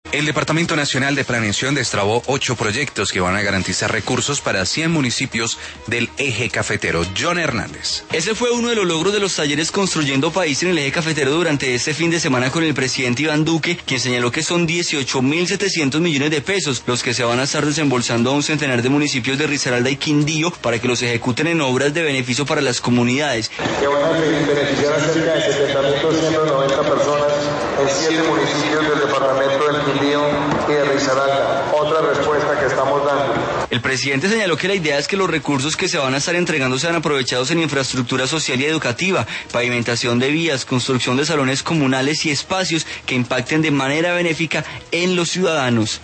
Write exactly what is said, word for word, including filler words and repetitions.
El Departamento Nacional de Planeación destrabó ocho proyectos que van a garantizar recursos para cien municipios del eje cafetero. John Hernández. Ese fue uno de los logros de los talleres Construyendo País en el eje cafetero durante este fin de semana con el presidente Iván Duque, quien señaló que son dieciocho mil setecientos millones de pesos los que se van a estar desembolsando a un centenar de municipios de Risaralda y Quindío para que los ejecuten en obras de beneficio para las comunidades. Que van a beneficiar a cerca de setenta mil doscientas noventa personas en siete municipios del departamento del Quindío y de Risaralda. Otra respuesta que estamos dando. El presidente señaló que la idea es que los recursos que se van a estar entregando sean aprovechados en infraestructura social y educativa, pavimentación de vías, construcción de salones comunales y espacios que impacten de manera benéfica en los ciudadanos.